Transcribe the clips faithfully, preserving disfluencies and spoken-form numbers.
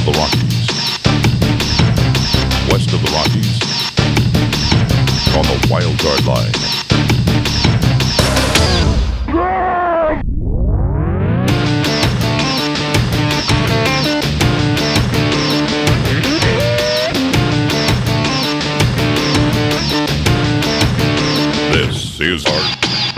of the Rockies, west of the Rockies, on the wild card line. This is art.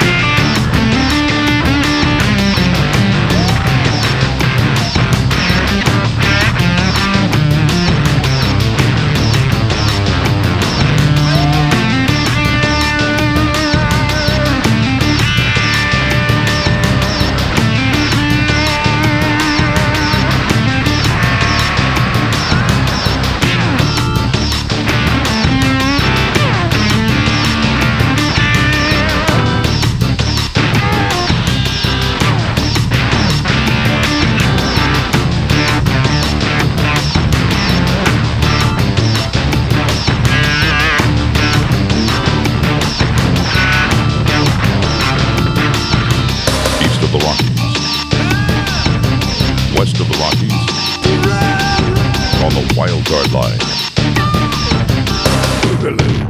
The Rockies, west of the Rockies, on the wild card line. Boogaloo.